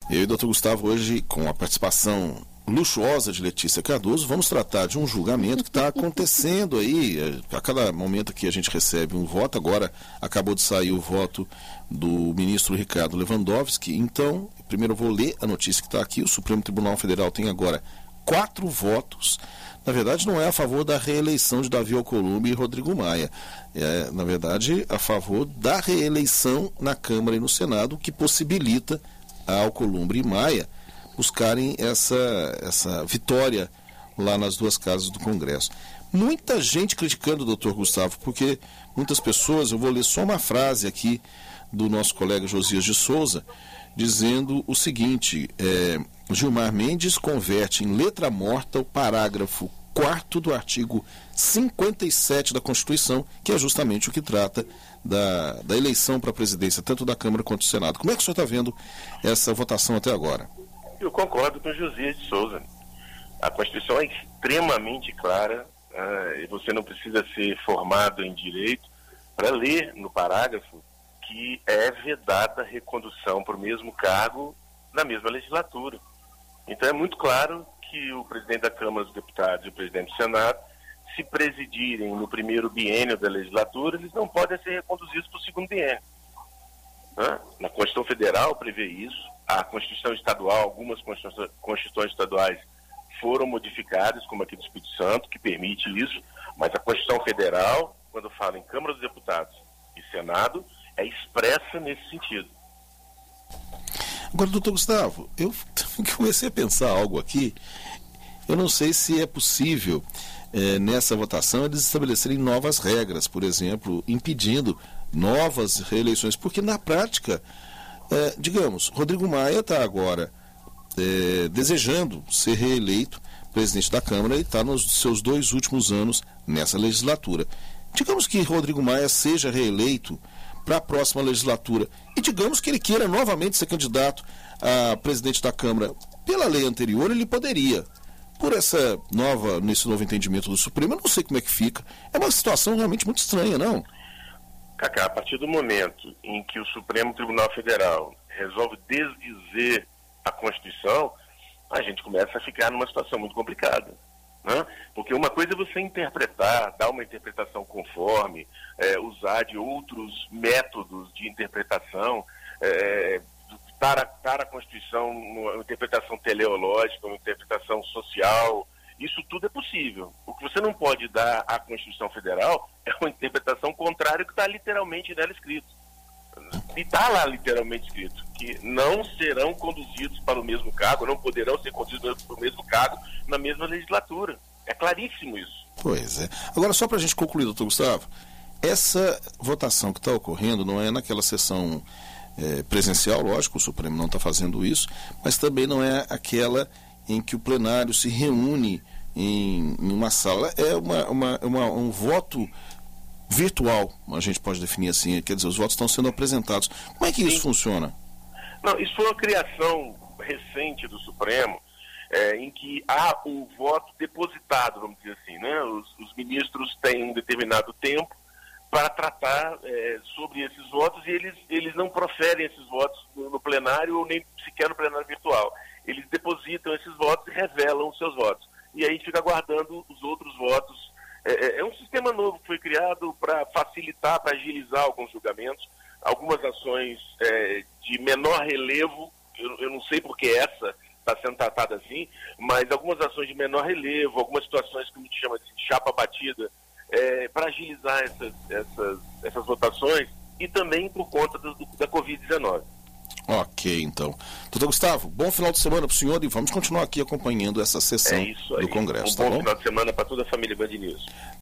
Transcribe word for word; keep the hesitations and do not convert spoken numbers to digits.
Eu e o doutor Gustavo hoje, com a participação luxuosa de Letícia Cardoso, vamos tratar de um julgamento que está acontecendo aí, a cada momento que a gente recebe um voto. Agora acabou de sair o voto do ministro Ricardo Lewandowski. Então, primeiro eu vou ler a notícia que está aqui. O Supremo Tribunal Federal tem agora quatro votos. Na verdade, não é a favor da reeleição de Davi Alcolumbre e Rodrigo Maia. É, na verdade, a favor da reeleição na Câmara e no Senado, que possibilita a Alcolumbre e Maia buscarem essa, essa vitória lá nas duas casas do Congresso. Muita gente criticando o doutor Gustavo, porque muitas pessoas, eu vou ler só uma frase aqui do nosso colega Josias de Souza, dizendo o seguinte: é, Gilmar Mendes converte em letra morta o parágrafo quarto do artigo cinquenta e sete da Constituição, que é justamente o que trata da, da eleição para a presidência, tanto da Câmara quanto do Senado. Como é que o senhor está vendo essa votação até agora? Eu concordo com o Josias de Souza. A Constituição é extremamente clara, uh, e você não precisa ser formado em direito para ler no parágrafo que é vedada a recondução para o mesmo cargo na mesma legislatura. Então é muito claro que o presidente da Câmara dos Deputados e o presidente do Senado, se presidirem no primeiro biênio da legislatura, eles não podem ser reconduzidos para o segundo biênio. Né? Na Constituição Federal prevê isso. A Constituição Estadual, algumas Constituições estaduais foram modificadas, como aqui do Espírito Santo, que permite isso, mas a Constituição Federal, quando fala em Câmara dos Deputados e Senado, é expressa nesse sentido. Agora, doutor Gustavo, eu comecei a pensar algo aqui. Eu não sei se é possível, é, nessa votação, eles estabelecerem novas regras, por exemplo, impedindo novas reeleições, porque na prática, é, digamos, Rodrigo Maia está agora é, desejando ser reeleito presidente da Câmara e está nos seus dois últimos anos nessa legislatura. Digamos que Rodrigo Maia seja reeleito para a próxima legislatura e digamos que ele queira novamente ser candidato a presidente da Câmara. Pela lei anterior ele poderia. Por essa nova, nesse novo entendimento do Supremo, eu não sei como é que fica. É uma situação realmente muito estranha, não? Cacá, a partir do momento em que o Supremo Tribunal Federal resolve desdizer a Constituição, a gente começa a ficar numa situação muito complicada. Né? Porque uma coisa é você interpretar, dar uma interpretação conforme, é, usar de outros métodos de interpretação, é, dar, a, dar a Constituição uma interpretação teleológica, uma interpretação social. Isso tudo é possível. O que você não pode dar à Constituição Federal é uma interpretação contrária que está literalmente nela escrito. E está lá literalmente escrito que não serão conduzidos para o mesmo cargo, não poderão ser conduzidos para o mesmo cargo na mesma legislatura. É claríssimo isso. Pois é. Agora, só para a gente concluir, doutor Gustavo, essa votação que está ocorrendo não é naquela sessão é, presencial, lógico, o Supremo não está fazendo isso, mas também não é aquela em que o plenário se reúne em, em uma sala. É uma, uma, uma, um voto virtual, a gente pode definir assim, quer dizer, os votos estão sendo apresentados. Como é que isso Sim. funciona? Não, isso foi uma criação recente do Supremo, é, em que há o voto depositado, vamos dizer assim, né? Os, os ministros têm um determinado tempo para tratar é, sobre esses votos e eles, eles não proferem esses votos no, no plenário ou nem sequer no plenário virtual. Eles depositam esses votos e revelam os seus votos. E aí fica aguardando os outros votos. É, é um sistema novo que foi criado para facilitar, para agilizar alguns julgamentos, algumas ações é, de menor relevo, eu, eu não sei porque essa está sendo tratada assim, mas algumas ações de menor relevo, algumas situações que a gente chama de chapa batida, é, para agilizar essas, essas, essas votações e também por conta do, do, da covid dezenove. Ok, então. Doutor Gustavo, bom final de semana para o senhor e vamos continuar aqui acompanhando essa sessão é isso aí. do Congresso. Um bom, tá bom final de semana para toda a família Band News.